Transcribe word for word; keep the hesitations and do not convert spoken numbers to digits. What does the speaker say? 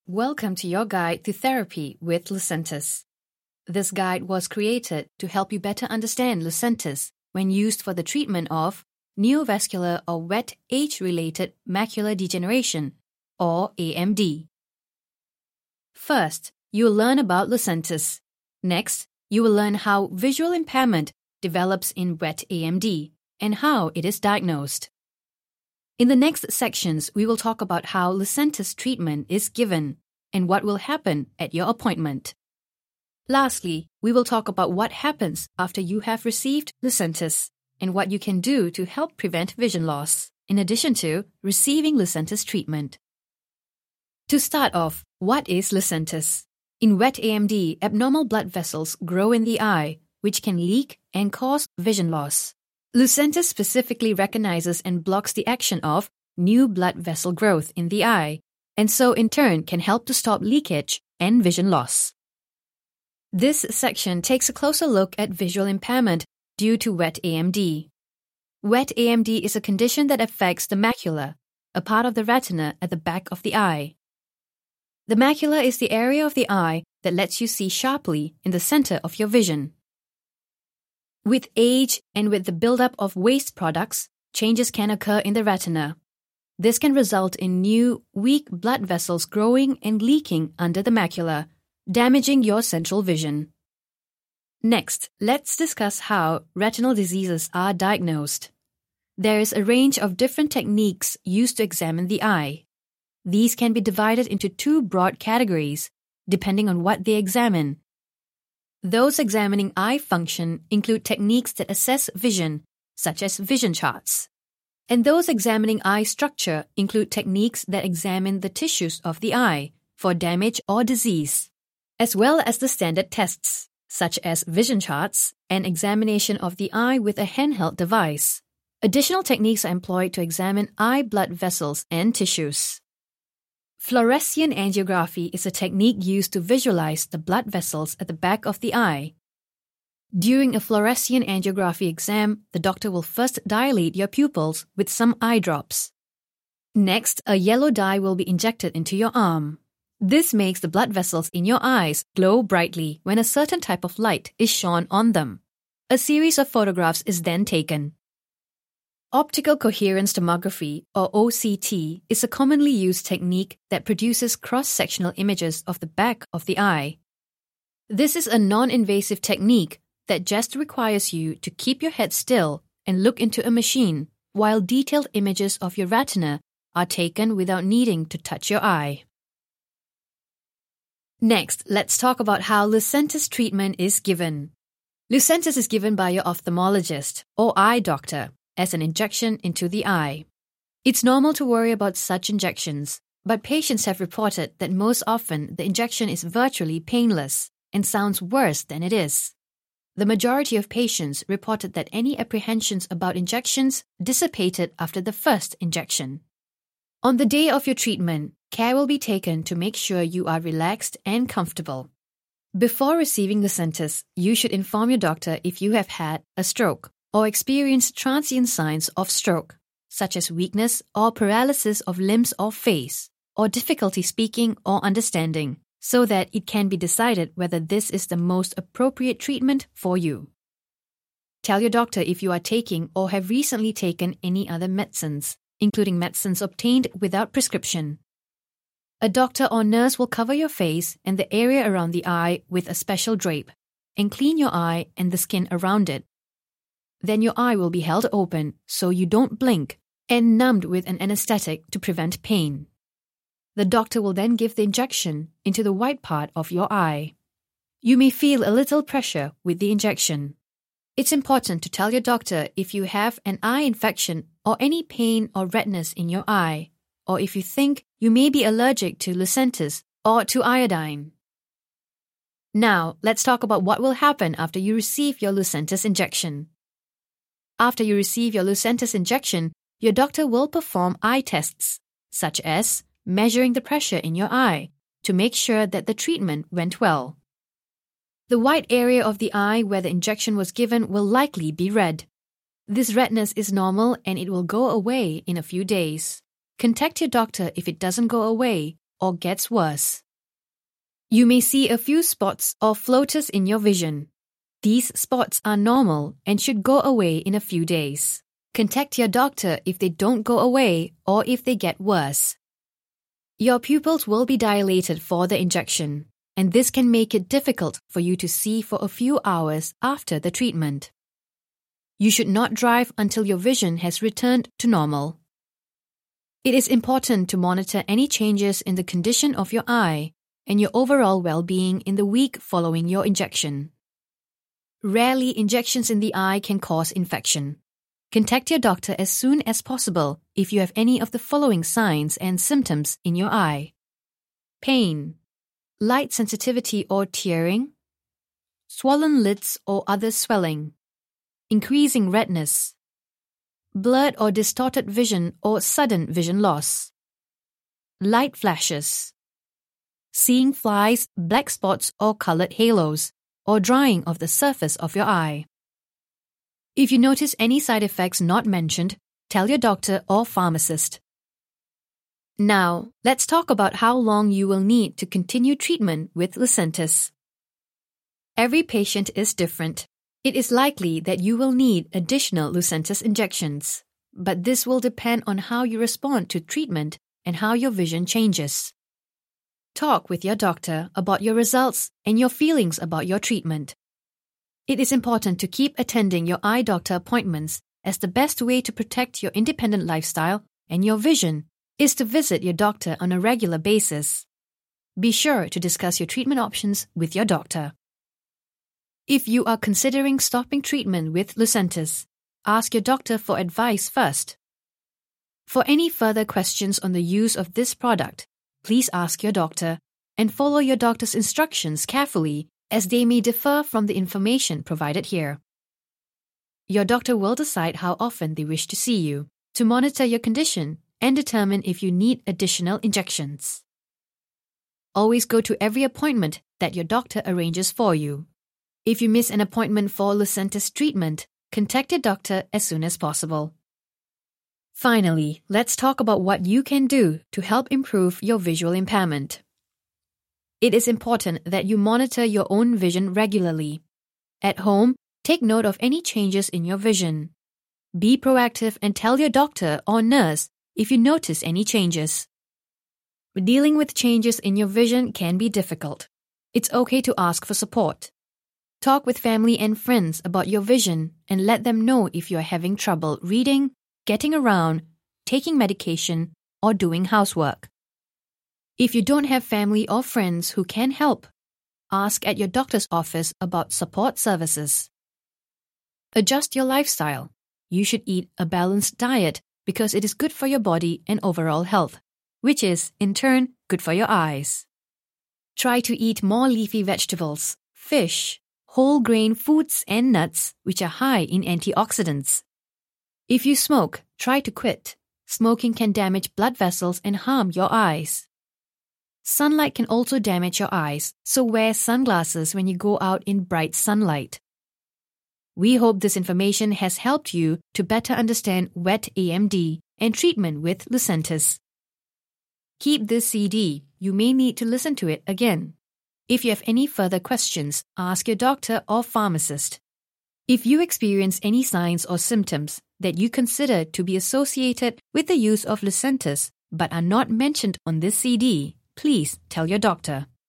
Welcome to your guide to therapy with Lucentis. This guide was created to help you better understand Lucentis when used for the treatment of neovascular or wet age-related macular degeneration, or A M D. First, you will learn about Lucentis. Next, you will learn how visual impairment develops in wet A M D and how it is diagnosed. In the next sections, we will talk about how Lucentis treatment is given and what will happen at your appointment. Lastly, we will talk about what happens after you have received Lucentis and what you can do to help prevent vision loss, in addition to receiving Lucentis treatment. To start off, what is Lucentis? In wet A M D, abnormal blood vessels grow in the eye, which can leak and cause vision loss. Lucentis specifically recognizes and blocks the action of new blood vessel growth in the eye, and so in turn can help to stop leakage and vision loss. This section takes a closer look at visual impairment due to wet A M D. Wet A M D is a condition that affects the macula, a part of the retina at the back of the eye. The macula is the area of the eye that lets you see sharply in the center of your vision. With age and with the buildup of waste products, changes can occur in the retina. This can result in new, weak blood vessels growing and leaking under the macula, damaging your central vision. Next, let's discuss how retinal diseases are diagnosed. There is a range of different techniques used to examine the eye. These can be divided into two broad categories, depending on what they examine. Those examining eye function include techniques that assess vision, such as vision charts. And those examining eye structure include techniques that examine the tissues of the eye for damage or disease, as well as the standard tests, such as vision charts and examination of the eye with a handheld device. Additional techniques are employed to examine eye blood vessels and tissues. Fluorescein angiography is a technique used to visualize the blood vessels at the back of the eye. During a fluorescein angiography exam, the doctor will first dilate your pupils with some eye drops. Next, a yellow dye will be injected into your arm. This makes the blood vessels in your eyes glow brightly when a certain type of light is shone on them. A series of photographs is then taken. Optical coherence tomography, or O C T, is a commonly used technique that produces cross-sectional images of the back of the eye. This is a non-invasive technique that just requires you to keep your head still and look into a machine, while detailed images of your retina are taken without needing to touch your eye. Next, let's talk about how Lucentis treatment is given. Lucentis is given by your ophthalmologist or eye doctor as an injection into the eye. It's normal to worry about such injections, but patients have reported that most often the injection is virtually painless and sounds worse than it is. The majority of patients reported that any apprehensions about injections dissipated after the first injection. On the day of your treatment, care will be taken to make sure you are relaxed and comfortable. Before receiving Lucentis, you should inform your doctor if you have had a stroke or experienced transient signs of stroke, such as weakness or paralysis of limbs or face, or difficulty speaking or understanding, so that it can be decided whether this is the most appropriate treatment for you. Tell your doctor if you are taking or have recently taken any other medicines, including medicines obtained without prescription. A doctor or nurse will cover your face and the area around the eye with a special drape and clean your eye and the skin around it. Then your eye will be held open so you don't blink and numbed with an anesthetic to prevent pain. The doctor will then give the injection into the white part of your eye. You may feel a little pressure with the injection. It's important to tell your doctor if you have an eye infection or any pain or redness in your eye, or if you think you may be allergic to Lucentis or to iodine. Now, let's talk about what will happen after you receive your Lucentis injection. After you receive your Lucentis injection, your doctor will perform eye tests, such as measuring the pressure in your eye to make sure that the treatment went well. The white area of the eye where the injection was given will likely be red. This redness is normal and it will go away in a few days. Contact your doctor if it doesn't go away or gets worse. You may see a few spots or floaters in your vision. These spots are normal and should go away in a few days. Contact your doctor if they don't go away or if they get worse. Your pupils will be dilated for the injection, and this can make it difficult for you to see for a few hours after the treatment. You should not drive until your vision has returned to normal. It is important to monitor any changes in the condition of your eye and your overall well-being in the week following your injection. Rarely, injections in the eye can cause infection. Contact your doctor as soon as possible if you have any of the following signs and symptoms in your eye: pain, light sensitivity or tearing, swollen lids or other swelling, increasing redness, blurred or distorted vision or sudden vision loss, light flashes, seeing flies, black spots or colored halos, or drying of the surface of your eye. If you notice any side effects not mentioned, tell your doctor or pharmacist. Now, let's talk about how long you will need to continue treatment with Lucentis. Every patient is different. It is likely that you will need additional Lucentis injections, but this will depend on how you respond to treatment and how your vision changes. Talk with your doctor about your results and your feelings about your treatment. It is important to keep attending your eye doctor appointments, as the best way to protect your independent lifestyle and your vision is to visit your doctor on a regular basis. Be sure to discuss your treatment options with your doctor. If you are considering stopping treatment with Lucentis, ask your doctor for advice first. For any further questions on the use of this product, please ask your doctor and follow your doctor's instructions carefully, as they may differ from the information provided here. Your doctor will decide how often they wish to see you, to monitor your condition and determine if you need additional injections. Always go to every appointment that your doctor arranges for you. If you miss an appointment for Lucentis treatment, contact your doctor as soon as possible. Finally, let's talk about what you can do to help improve your visual impairment. It is important that you monitor your own vision regularly. At home, take note of any changes in your vision. Be proactive and tell your doctor or nurse if you notice any changes. Dealing with changes in your vision can be difficult. It's okay to ask for support. Talk with family and friends about your vision and let them know if you are having trouble reading, getting around, taking medication, or doing housework. If you don't have family or friends who can help, ask at your doctor's office about support services. Adjust your lifestyle. You should eat a balanced diet because it is good for your body and overall health, which is, in turn, good for your eyes. Try to eat more leafy vegetables, fish, whole grain foods and nuts, which are high in antioxidants. If you smoke, try to quit. Smoking can damage blood vessels and harm your eyes. Sunlight can also damage your eyes, so wear sunglasses when you go out in bright sunlight. We hope this information has helped you to better understand wet A M D and treatment with Lucentis. Keep this C D. You may need to listen to it again. If you have any further questions, ask your doctor or pharmacist. If you experience any signs or symptoms that you consider to be associated with the use of Lucentis but are not mentioned on this C D, please tell your doctor.